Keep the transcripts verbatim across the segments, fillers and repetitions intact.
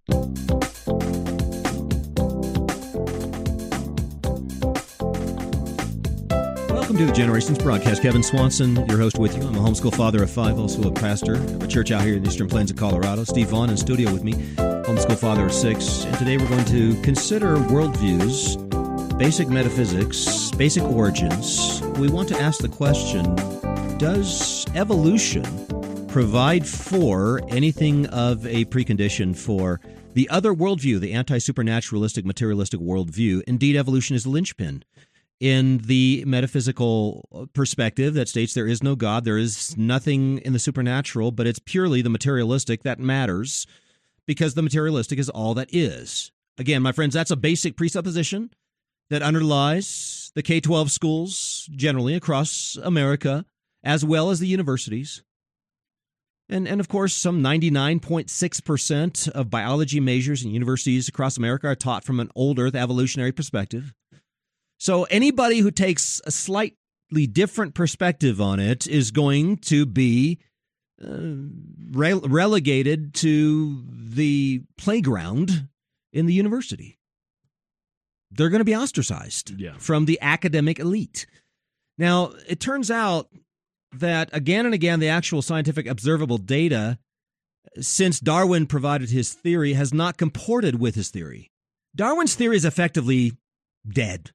Welcome to the Generations Broadcast. Kevin Swanson, your host with you. I'm a homeschool father of five, also a pastor of a church out here in the Eastern Plains of Colorado. Steve Vaughn in studio with me, homeschool father of six. And today we're going to consider worldviews, basic metaphysics, basic origins. We want to ask the question, does evolution provide for anything of a precondition for the other worldview, the anti-supernaturalistic, materialistic worldview? Indeed, evolution is the linchpin in the metaphysical perspective that states there is no God, there is nothing in the supernatural, but it's purely the materialistic that matters, because the materialistic is all that is. Again, my friends, that's a basic presupposition that underlies the K twelve schools generally across America, as well as the universities. And, and of course, some ninety-nine point six percent of biology majors in universities across America are taught from an old Earth evolutionary perspective. So anybody who takes a slightly different perspective on it is going to be uh, re- relegated to the playground in the university. They're going to be ostracized yeah. from the academic elite. Now, it turns out that again and again, the actual scientific observable data, since Darwin provided his theory, has not comported with his theory. Darwin's theory is effectively dead.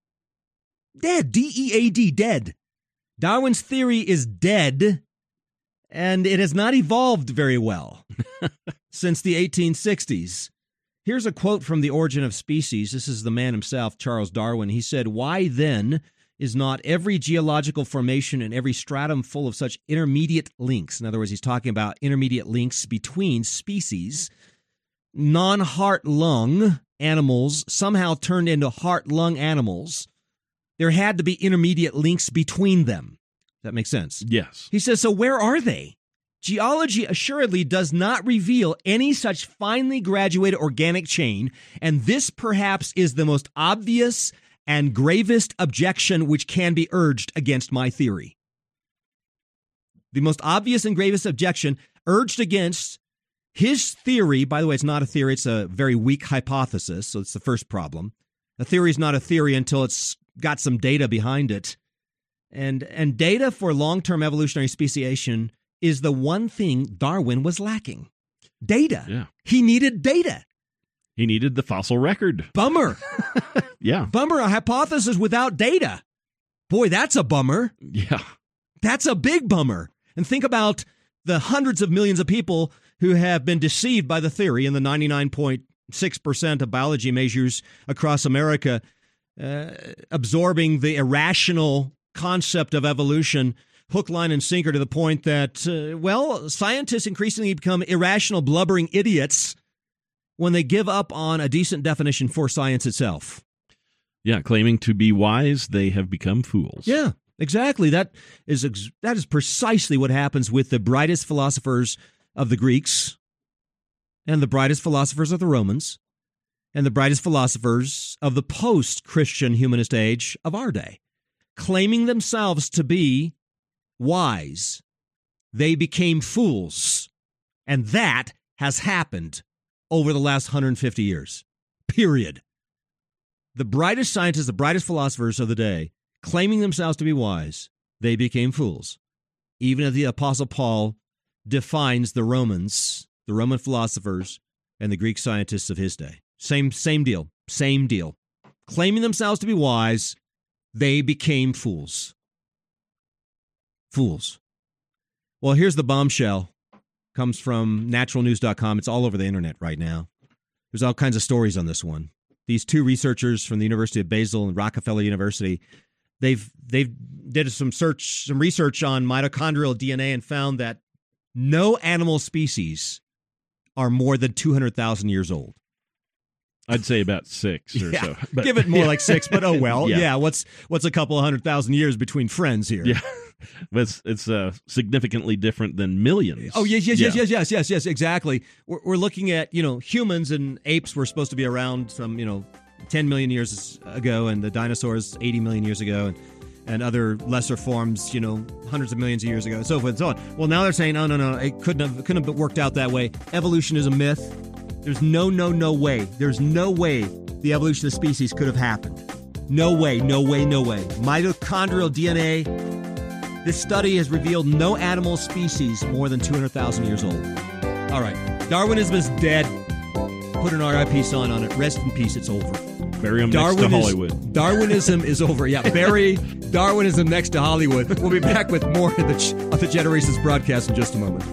Dead, D E A D, dead. Darwin's theory is dead, and it has not evolved very well since the eighteen sixties. Here's a quote from The Origin of Species. This is the man himself, Charles Darwin. He said, "Why then is not every geological formation and every stratum full of such intermediate links?" In other words, he's talking about intermediate links between species. Non-heart-lung animals somehow turned into heart-lung animals. There had to be intermediate links between them. That makes sense? Yes. He says, so where are they? Geology assuredly does not reveal any such finely graduated organic chain, and this perhaps is the most obvious and gravest objection which can be urged against my theory. The most obvious and gravest objection urged against his theory, by the way, it's not a theory, it's a very weak hypothesis, so it's the first problem. A theory is not a theory until it's got some data behind it. And and data for long-term evolutionary speciation is the one thing Darwin was lacking. Data. Yeah. He needed data. He needed the fossil record. Bummer. yeah. Bummer, a hypothesis without data. Boy, that's a bummer. Yeah. That's a big bummer. And think about the hundreds of millions of people who have been deceived by the theory, and the ninety-nine point six percent of biology majors across America uh, absorbing the irrational concept of evolution, hook, line, and sinker, to the point that, uh, well, scientists increasingly become irrational, blubbering idiots when they give up on a decent definition for science itself. Yeah, claiming to be wise, they have become fools. Yeah, exactly. That is ex- that is precisely what happens with the brightest philosophers of the Greeks and the brightest philosophers of the Romans and the brightest philosophers of the post-Christian humanist age of our day. Claiming themselves to be wise, they became fools. And that has happened over the last one hundred fifty years. Period. The brightest scientists, the brightest philosophers of the day, claiming themselves to be wise, they became fools. Even as the Apostle Paul defines the Romans, the Roman philosophers, and the Greek scientists of his day. Same, same deal. Same deal. Claiming themselves to be wise, they became fools. Fools. Well, here's the bombshell. Comes from natural news dot com. It's all over the internet right now. There's all kinds of stories on this one. These two researchers from the University of Basel and Rockefeller University, they've they've did some search, some research on mitochondrial D N A and found that no animal species are more than two hundred thousand years old. I'd say about six or yeah, so. But, give it more yeah. like six, but oh well. yeah. yeah, what's what's a couple of hundred thousand years between friends here? Yeah, but it's, it's uh, significantly different than millions. Oh, yes, yes, yeah. yes, yes, yes, yes, yes, exactly. We're, we're looking at, you know, humans and apes were supposed to be around some, you know, ten million years ago, and the dinosaurs eighty million years ago, and, and other lesser forms, you know, hundreds of millions of years ago, and so forth and so on. Well, now they're saying, oh, no, no, it couldn't have, it couldn't have worked out that way. Evolution is a myth. There's no, no, no way. There's no way the evolution of species could have happened. No way, no way, no way. Mitochondrial D N A, this study has revealed no animal species more than two hundred thousand years old. All right, Darwinism is dead. Put an R I P sign on it. Rest in peace, it's over. Bury him next to Hollywood. Darwinism is over. Yeah, bury Darwinism next to Hollywood. We'll be back with more of the, of the Generations broadcast in just a moment.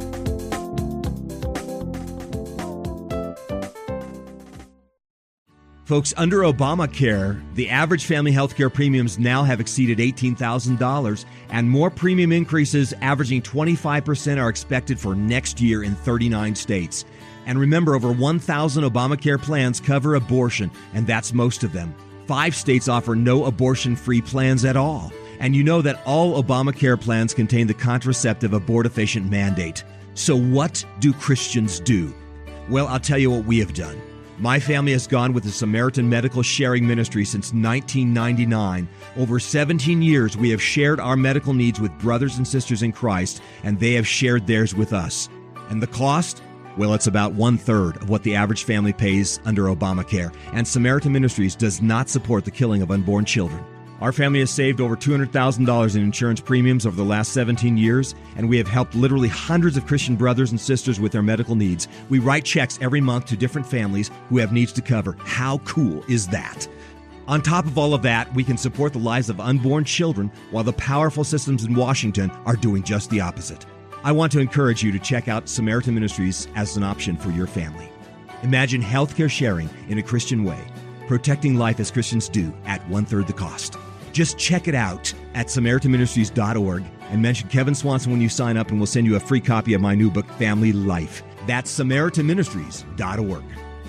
Folks, under Obamacare, the average family health care premiums now have exceeded eighteen thousand dollars, and more premium increases averaging twenty-five percent are expected for next year in thirty-nine states. And remember, over one thousand Obamacare plans cover abortion, and that's most of them. Five states offer no abortion-free plans at all. And you know that all Obamacare plans contain the contraceptive abortifacient mandate. So what do Christians do? Well, I'll tell you what we have done. My family has gone with the Samaritan Medical Sharing Ministry since nineteen ninety-nine. Over seventeen years, we have shared our medical needs with brothers and sisters in Christ, and they have shared theirs with us. And the cost? Well, it's about one-third of what the average family pays under Obamacare, and Samaritan Ministries does not support the killing of unborn children. Our family has saved over two hundred thousand dollars in insurance premiums over the last seventeen years, and we have helped literally hundreds of Christian brothers and sisters with their medical needs. We write checks every month to different families who have needs to cover. How cool is that? On top of all of that, we can support the lives of unborn children while the powerful systems in Washington are doing just the opposite. I want to encourage you to check out Samaritan Ministries as an option for your family. Imagine healthcare sharing in a Christian way, protecting life as Christians do at one-third the cost. Just check it out at Samaritan Ministries dot org and mention Kevin Swanson when you sign up, and we'll send you a free copy of my new book, Family Life. That's Samaritan Ministries dot org.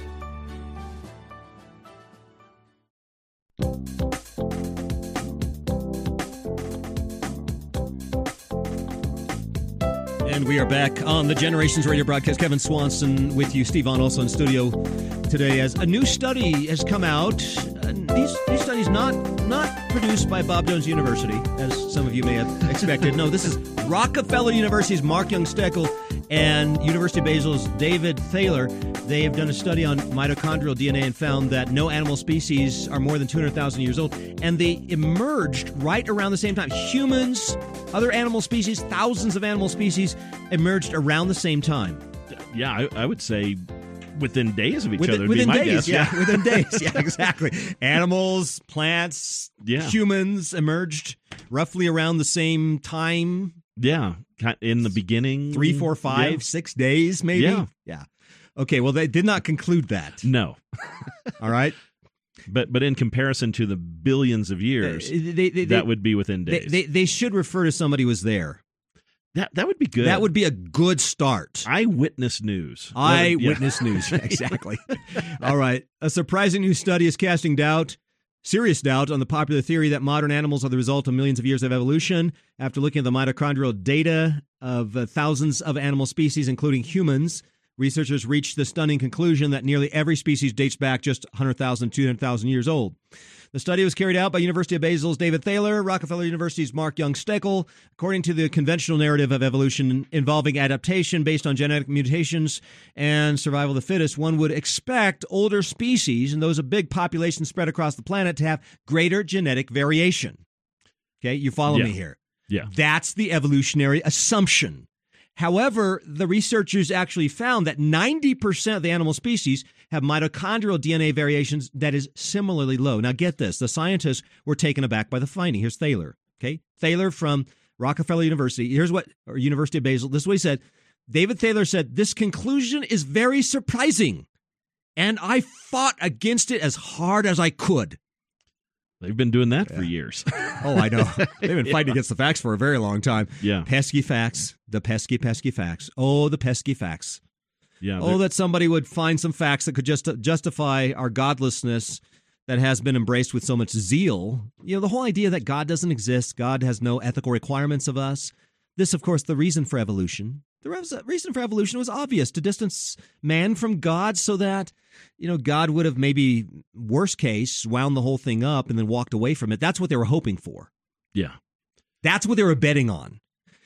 And we are back on the Generations Radio broadcast. Kevin Swanson with you. Steve Vaughn also in studio today as a new study has come out. And these, these studies not not produced by Bob Jones University, as some of you may have expected. No, this is Rockefeller University's Mark Young Steckel and University of Basil's David Thaler. They have done a study on mitochondrial D N A and found that no animal species are more than two hundred thousand years old. And they emerged right around the same time. Humans, other animal species, thousands of animal species emerged around the same time. Yeah, I, I would say within days of each within, other. Within be my days, guess. yeah. yeah. Within days, yeah, exactly. Animals, plants, yeah. humans emerged roughly around the same time. Yeah, in the beginning. Three, four, five, yeah. six days, maybe? Yeah. Yeah. Okay, well, they did not conclude that. No. All right. But but in comparison to the billions of years, they, they, they, that would be within days. They, they, they should refer to somebody who was there. That that would be good. That would be a good start. Eyewitness news. Eyewitness yeah. news. Exactly. All right. A surprising new study is casting doubt, serious doubt, on the popular theory that modern animals are the result of millions of years of evolution. After looking at the mitochondrial data of uh, thousands of animal species, including humans, researchers reached the stunning conclusion that nearly every species dates back just one hundred thousand, two hundred thousand years old. The study was carried out by University of Basil's David Thaler, Rockefeller University's Mark Young Steckel. According to the conventional narrative of evolution involving adaptation based on genetic mutations and survival of the fittest, one would expect older species, and those of big populations spread across the planet, to have greater genetic variation. Okay, you follow yeah. me here? Yeah. That's the evolutionary assumption. However, the researchers actually found that ninety percent of the animal species have mitochondrial D N A variations that is similarly low. Now, get this. The scientists were taken aback by the finding. Here's Thaler. Okay, Thaler from Rockefeller University. Here's what, or University of Basel. This is what he said. David Thaler said, "This conclusion is very surprising, and I fought against it as hard as I could." They've been doing that yeah. for years. Oh, I know. They've been fighting yeah. against the facts for a very long time. Yeah. Pesky facts. The pesky, pesky facts. Oh, the pesky facts. Yeah. Oh, that somebody would find some facts that could just justify our godlessness that has been embraced with so much zeal. You know, the whole idea that God doesn't exist, God has no ethical requirements of us. This, of course, the reason for evolution. The reason for evolution was obvious, to distance man from God so that, you know, God would have maybe, worst case, wound the whole thing up and then walked away from it. That's what they were hoping for. Yeah. That's what they were betting on.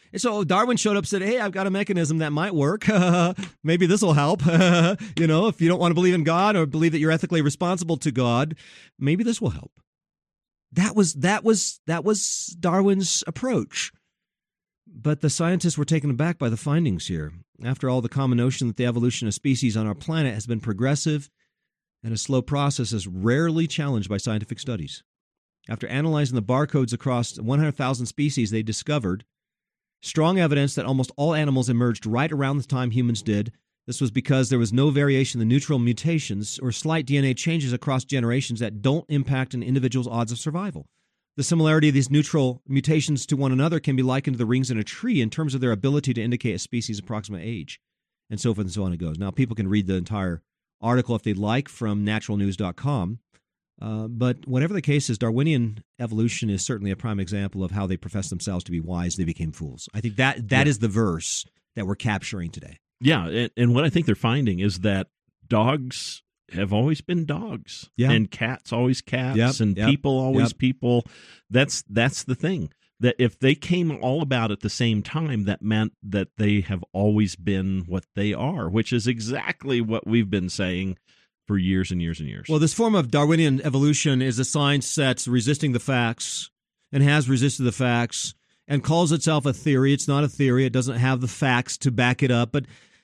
And so Darwin showed up and said, hey, I've got a mechanism that might work. Maybe this will help. You know, if you don't want to believe in God or believe that you're ethically responsible to God, maybe this will help. That was that was that was Darwin's approach. But the scientists were taken aback by the findings here. After all, the common notion that the evolution of species on our planet has been progressive and a slow process is rarely challenged by scientific studies. After analyzing the barcodes across one hundred thousand species, they discovered strong evidence that almost all animals emerged right around the time humans did. This was because there was no variation in the neutral mutations or slight D N A changes across generations that don't impact an individual's odds of survival. The similarity of these neutral mutations to one another can be likened to the rings in a tree in terms of their ability to indicate a species' approximate age, and so forth and so on it goes. Now, people can read the entire article if they'd like from natural news dot com. Uh, but whatever the case is, Darwinian evolution is certainly a prime example of how they profess themselves to be wise. They became fools. I think that that yeah. is the verse that we're capturing today. Yeah, and, and what I think they're finding is that dogs have always been dogs, yeah. and cats always cats, yep, and yep, people always yep. people. That's that's the thing. That if they came all about at the same time, that meant that they have always been what they are, which is exactly what we've been saying for years and years and years. Well, this form of Darwinian evolution is a science that's resisting the facts and has resisted the facts and calls itself a theory. It's not a theory. It doesn't have the facts to back it up. But,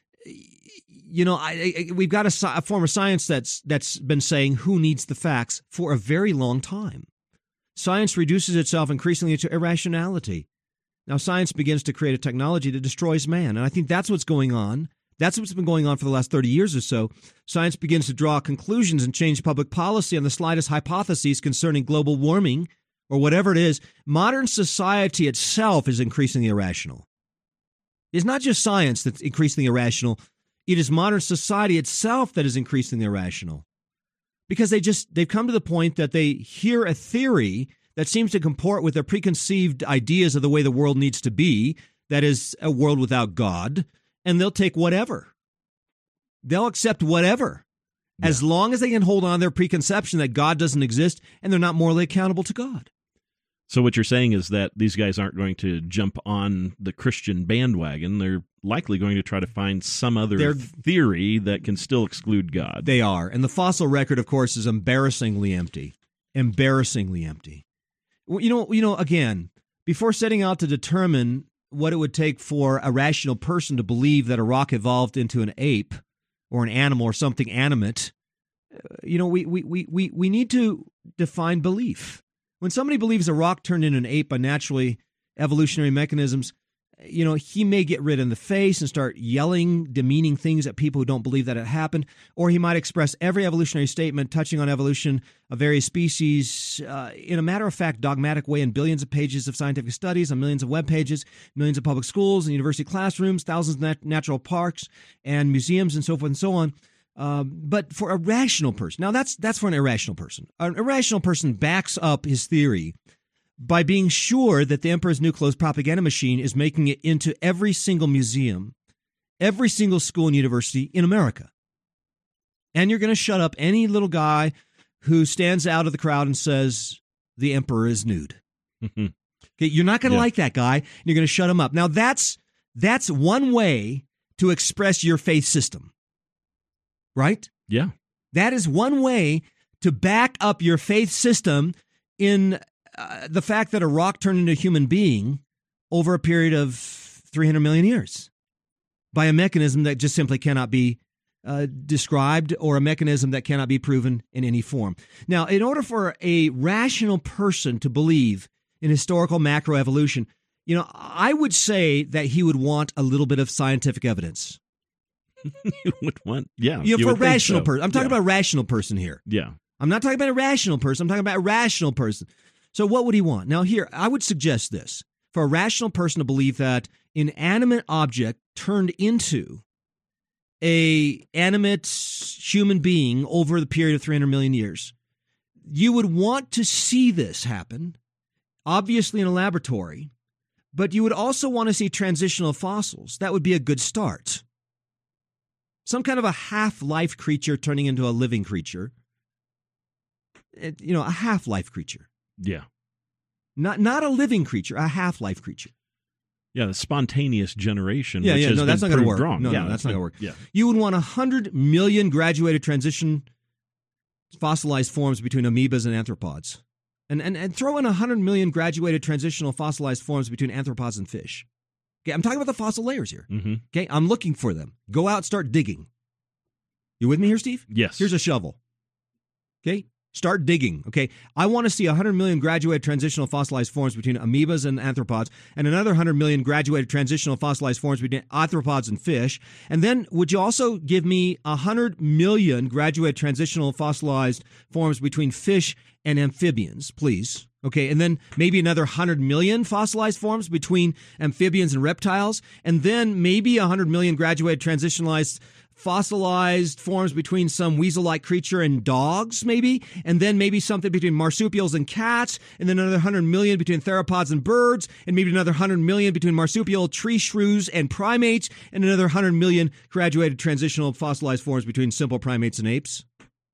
you know, I, I, we've got a, a form of science that's that's been saying who needs the facts for a very long time. Science reduces itself increasingly to irrationality. Now, science begins to create a technology that destroys man, and I think that's what's going on. That's what's been going on for the last thirty years or so. Science begins to draw conclusions and change public policy on the slightest hypotheses concerning global warming or whatever it is. Modern society itself is increasingly irrational. It's not just science that's increasingly irrational. It is modern society itself that is increasingly irrational. Because they just, they've come to the point that they hear a theory that seems to comport with their preconceived ideas of the way the world needs to be, that is, a world without God, and they'll take whatever. They'll accept whatever, yeah. as long as they can hold on to their preconception that God doesn't exist and they're not morally accountable to God. So what you're saying is that these guys aren't going to jump on the Christian bandwagon. They're likely going to try to find some other They're, theory that can still exclude God. They are. And the fossil record, of course, is embarrassingly empty. Embarrassingly empty. You know, you know, again, before setting out to determine what it would take for a rational person to believe that a rock evolved into an ape or an animal or something animate, you know, we we we we, we need to define belief. When somebody believes a rock turned into an ape by naturally evolutionary mechanisms, you know, he may get red in the face and start yelling, demeaning things at people who don't believe that it happened, or he might express every evolutionary statement touching on evolution of various species uh, in a matter-of-fact, dogmatic way in billions of pages of scientific studies, on millions of web pages, millions of public schools and university classrooms, thousands of nat- natural parks and museums, and so forth and so on. Um, but for a rational person, now that's that's for an irrational person. An irrational person backs up his theory by being sure that the Emperor's New Clothes propaganda machine is making it into every single museum, every single school and university in America. And you're going to shut up any little guy who stands out of the crowd and says, the Emperor is nude. Okay, you're not going to yeah. like that guy, and you're going to shut him up. Now, that's that's one way to express your faith system. Right? Yeah. That is one way to back up your faith system in uh, the fact that a rock turned into a human being over a period of three hundred million years by a mechanism that just simply cannot be uh, described, or a mechanism that cannot be proven in any form. Now, in order for a rational person to believe in historical macroevolution, you know, I would say that he would want a little bit of scientific evidence. You would want, yeah. You know, you for a rational so. person. I'm talking yeah. about a rational person here. Yeah. I'm not talking about a rational person. I'm talking about a rational person. So what would he want? Now, here, I would suggest this. For a rational person to believe that an inanimate object turned into a animate human being over the period of three hundred million years, you would want to see this happen, obviously in a laboratory, but you would also want to see transitional fossils. That would be a good start. Some kind of a half-life creature turning into a living creature. It, you know, a half-life creature. Yeah. Not not a living creature, a half-life creature. Yeah, the spontaneous generation. Yeah, which yeah, has no, that's been not going to proved work. Wrong. No, yeah, no, that's not going to work. Yeah. You would want one hundred million graduated transition fossilized forms between amoebas and arthropods. And, and, and throw in one hundred million graduated transitional fossilized forms between arthropods and fish. Okay, I'm talking about the fossil layers here. Mm-hmm. Okay, I'm looking for them. Go out, start digging. You with me here, Steve? Yes. Here's a shovel. Okay, start digging. Okay, I want to see one hundred million graduated transitional fossilized forms between amoebas and arthropods, and another one hundred million graduated transitional fossilized forms between arthropods and fish. And then would you also give me one hundred million graduated transitional fossilized forms between fish and amphibians, please? Okay, and then maybe another one hundred million fossilized forms between amphibians and reptiles, and then maybe one hundred million graduated transitionalized fossilized forms between some weasel-like creature and dogs, maybe, and then maybe something between marsupials and cats, and then another one hundred million between theropods and birds, and maybe another one hundred million between marsupial, tree shrews, and primates, and another one hundred million graduated transitional fossilized forms between simple primates and apes.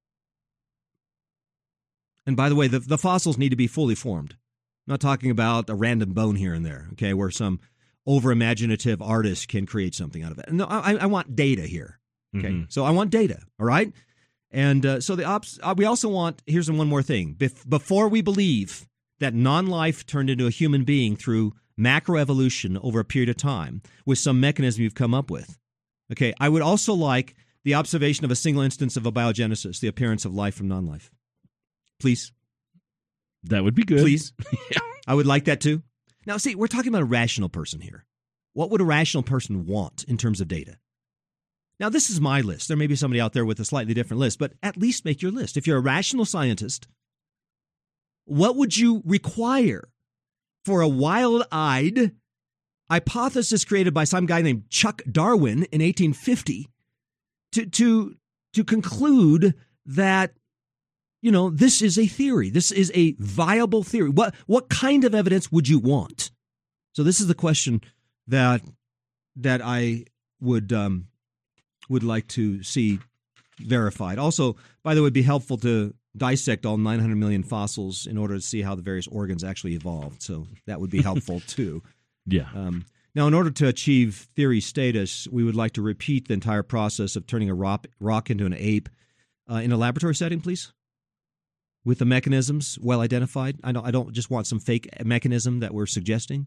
And by the way, the, the fossils need to be fully formed. I'm not talking about a random bone here and there, okay, where some over-imaginative artist can create something out of it. No, I, I want data here. Okay, mm-hmm. So I want data, all right? And uh, so the ops, uh, we also want, here's one more thing. Bef- before we believe that non-life turned into a human being through macroevolution over a period of time with some mechanism you've come up with, okay, I would also like the observation of a single instance of abiogenesis, the appearance of life from non-life. Please. That would be good. Please. I would like that too. Now, see, we're talking about a rational person here. What would a rational person want in terms of data? Now, this is my list. There may be somebody out there with a slightly different list, but at least make your list. If you're a rational scientist, what would you require for a wild-eyed hypothesis created by some guy named Chuck Darwin in eighteen fifty to, to, to conclude that, you know, this is a theory. This is a viable theory. What what kind of evidence would you want? So this is the question that that I would um, would like to see verified. Also, by the way, it'd be helpful to dissect all nine hundred million fossils in order to see how the various organs actually evolved. So that would be helpful too. Yeah. Um, now, in order to achieve theory status, we would like to repeat the entire process of turning a rock, rock into an ape uh, in a laboratory setting, please. With the mechanisms well identified. I don't, I don't just want some fake mechanism that we're suggesting.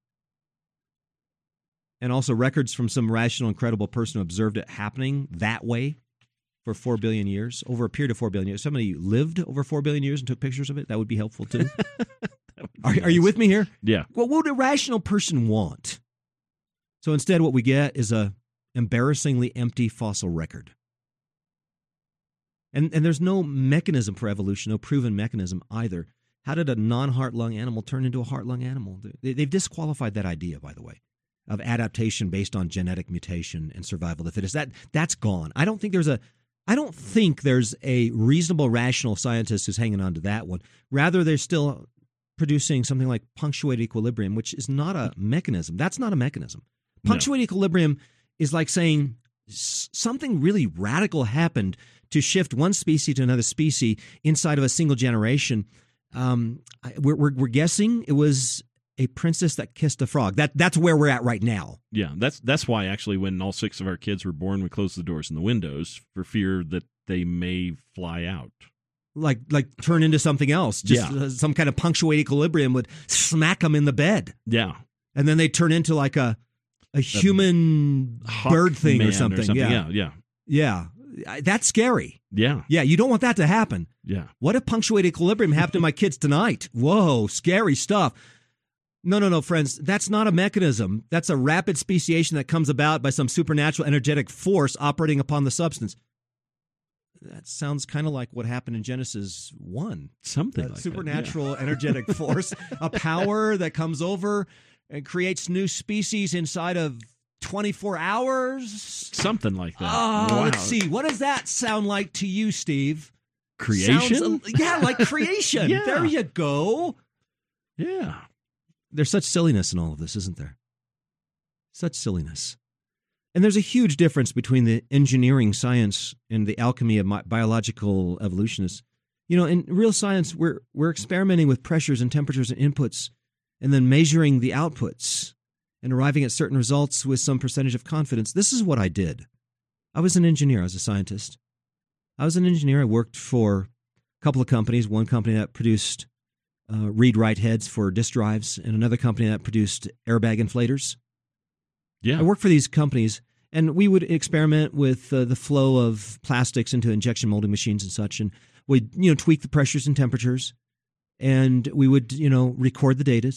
And also records from some rational and credible person who observed it happening that way for four billion years, over a period of four billion years. Somebody lived over four billion years and took pictures of it. That would be helpful too. are, nice. Are you with me here? Yeah. What would a rational person want? So instead what we get is a embarrassingly empty fossil record. And and there's no mechanism for evolution, no proven mechanism either. How did a non-heart-lung animal turn into a heart-lung animal? They, they've disqualified that idea, by the way, of adaptation based on genetic mutation and survival of the fittest. That that's gone. I don't think there's a I don't think there's a reasonable, rational scientist who's hanging on to that one. Rather, they're still producing something like punctuated equilibrium, which is not a mechanism. That's not a mechanism. Punctuated no. equilibrium is like saying something really radical happened to shift one species to another species inside of a single generation. Um, we're, we're, we're guessing it was a princess that kissed a frog. That that's where we're at right now. Yeah, that's that's why actually when all six of our kids were born, we closed the doors and the windows for fear that they may fly out. Like like turn into something else. Just yeah. uh, some kind of punctuated equilibrium would smack them in the bed. Yeah. And then they turn into like a a human a bird thing or something. or something. Yeah. yeah, yeah. Yeah. That's scary. Yeah. Yeah, you don't want that to happen. Yeah. What if punctuated equilibrium happened to my kids tonight? Whoa, scary stuff. No, no, no, friends. That's not a mechanism. That's a rapid speciation that comes about by some supernatural energetic force operating upon the substance. That sounds kind of like what happened in Genesis one. Something a like supernatural that, yeah. energetic force, a power that comes over and creates new species inside of twenty-four hours. Something like that. Oh, wow. Let's see. What does that sound like to you, Steve? Creation? Sounds, yeah, like creation. Yeah. There you go. Yeah. There's such silliness in all of this, isn't there? Such silliness. And there's a huge difference between the engineering science and the alchemy of biological evolutionists. You know, in real science, we're we're experimenting with pressures and temperatures and inputs and then measuring the outputs and arriving at certain results with some percentage of confidence. This is what I did. I was an engineer. I was a scientist. I was an engineer. I worked for a couple of companies, one company that produced uh, read-write heads for disk drives and another company that produced airbag inflators. Yeah. I worked for these companies, and we would experiment with uh, the flow of plastics into injection molding machines and such, and we'd, you know, tweak the pressures and temperatures, and we would, you know, record the data.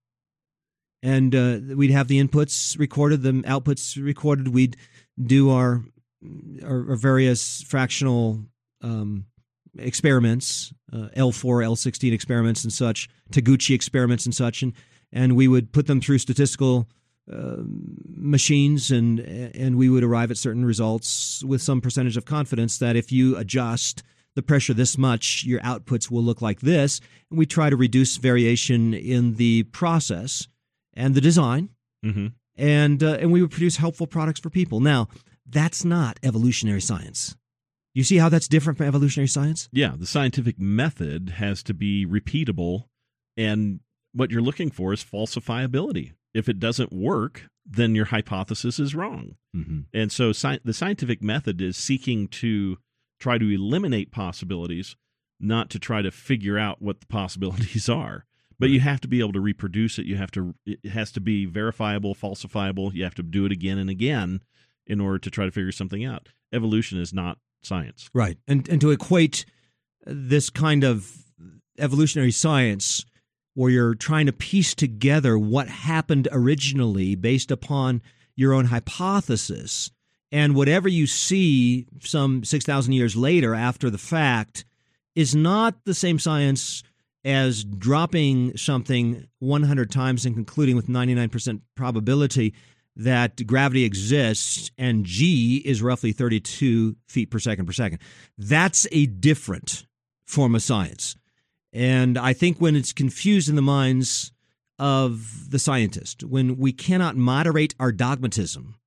And uh, we'd have the inputs recorded, the outputs recorded. We'd do our our, our various fractional um, experiments, uh, L four, L sixteen experiments and such, Taguchi experiments and such, and and we would put them through statistical uh, machines, and and we would arrive at certain results with some percentage of confidence that if you adjust the pressure this much, your outputs will look like this. And we try to reduce variation in the process and the design, mm-hmm. and uh, and we would produce helpful products for people. Now, that's not evolutionary science. You see how that's different from evolutionary science? Yeah, the scientific method has to be repeatable, and what you're looking for is falsifiability. If it doesn't work, then your hypothesis is wrong. Mm-hmm. And so sci- the scientific method is seeking to try to eliminate possibilities, not to try to figure out what the possibilities are. But you have to be able to reproduce it. You have to. It has to be verifiable, falsifiable. You have to do it again and again in order to try to figure something out. Evolution is not science. Right. And and to equate this kind of evolutionary science where you're trying to piece together what happened originally based upon your own hypothesis, and whatever you see some six thousand years later after the fact is not the same science as dropping something one hundred times and concluding with ninety-nine percent probability that gravity exists and g is roughly thirty-two feet per second per second. That's a different form of science. And I think when it's confused in the minds of the scientist, when we cannot moderate our dogmatism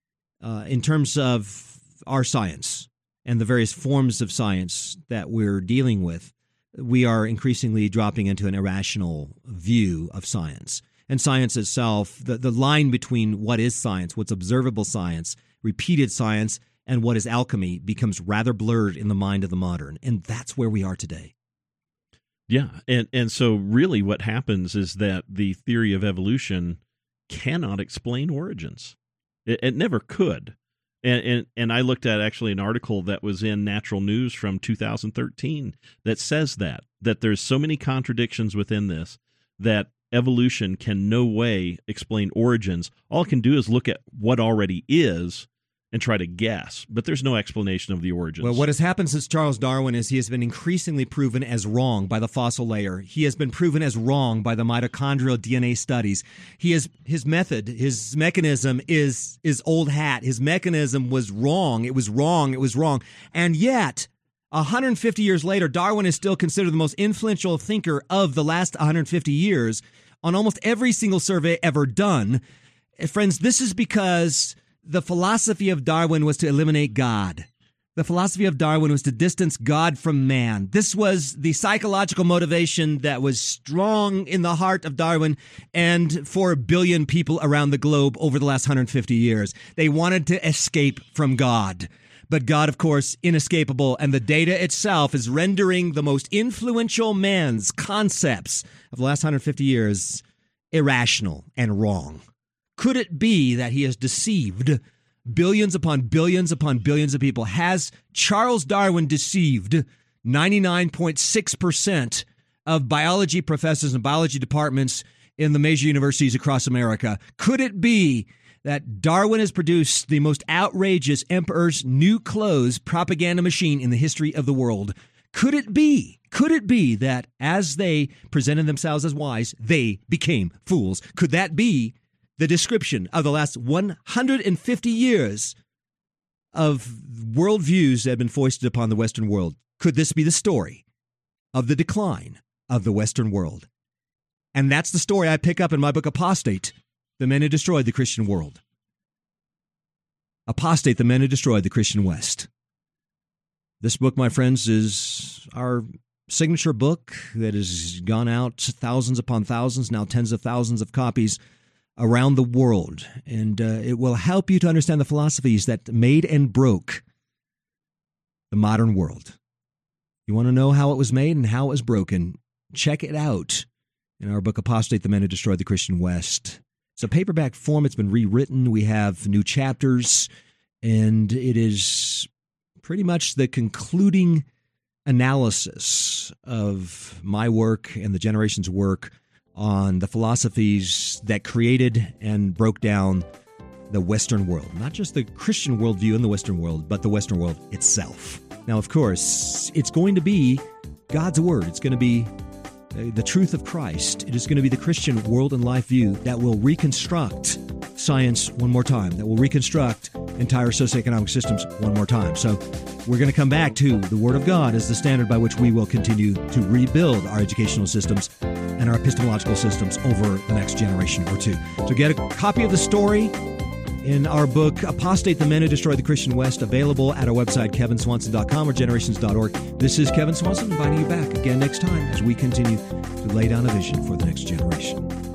uh, in terms of our science and the various forms of science that we're dealing with, we are increasingly dropping into an irrational view of science. And science itself, the, the line between what is science, what's observable science, repeated science, and what is alchemy becomes rather blurred in the mind of the modern. And that's where we are today. Yeah, and, and so really what happens is that the theory of evolution cannot explain origins. It, it never could. And, and and I looked at actually an article that was in Natural News from two thousand thirteen that says that, that there's so many contradictions within this that evolution can no way explain origins. All it can do is look at what already is and try to guess, but there's no explanation of the origins. Well, what has happened since Charles Darwin is he has been increasingly proven as wrong by the fossil layer. He has been proven as wrong by the mitochondrial D N A studies. He is his method, his mechanism is is old hat. His mechanism was wrong. It was wrong. It was wrong. And yet, one hundred fifty years later, Darwin is still considered the most influential thinker of the last one hundred fifty years on almost every single survey ever done. Friends, this is because the philosophy of Darwin was to eliminate God. The philosophy of Darwin was to distance God from man. This was the psychological motivation that was strong in the heart of Darwin and for a billion people around the globe over the last one hundred fifty years. They wanted to escape from God. But God, of course, inescapable, and the data itself is rendering the most influential man's concepts of the last one hundred fifty years irrational and wrong. Could it be that he has deceived billions upon billions upon billions of people? Has Charles Darwin deceived ninety-nine point six percent of biology professors and biology departments in the major universities across America? Could it be that Darwin has produced the most outrageous emperor's new clothes propaganda machine in the history of the world? Could it be, could it be that as they presented themselves as wise, they became fools? Could that be the description of the last one hundred fifty years of worldviews that have been foisted upon the Western world? Could this be the story of the decline of the Western world? And that's the story I pick up in my book, Apostate, The Men Who Destroyed the Christian World. Apostate, The Men Who Destroyed the Christian West. This book, my friends, is our signature book that has gone out thousands upon thousands, now tens of thousands of copies, around the world, and uh, it will help you to understand the philosophies that made and broke the modern world. You want to know how it was made and how it was broken? Check it out in our book, Apostate, the Men Who Destroyed the Christian West. It's a paperback form. It's been rewritten. We have new chapters, and it is pretty much the concluding analysis of my work and the generation's work on the philosophies that created and broke down the Western world. Not just the Christian worldview in the Western world, but the Western world itself. Now, of course, it's going to be God's Word. It's going to be the truth of Christ. It is going to be the Christian world and life view that will reconstruct science one more time, that will reconstruct entire socioeconomic systems one more time. So we're going to come back to the Word of God as the standard by which we will continue to rebuild our educational systems and our epistemological systems over the next generation or two. To get a copy of the story in our book, Apostate, the Men Who Destroyed the Christian West, available at our website, kevin swanson dot com or generations dot org. This is Kevin Swanson inviting you back again next time as we continue to lay down a vision for the next generation.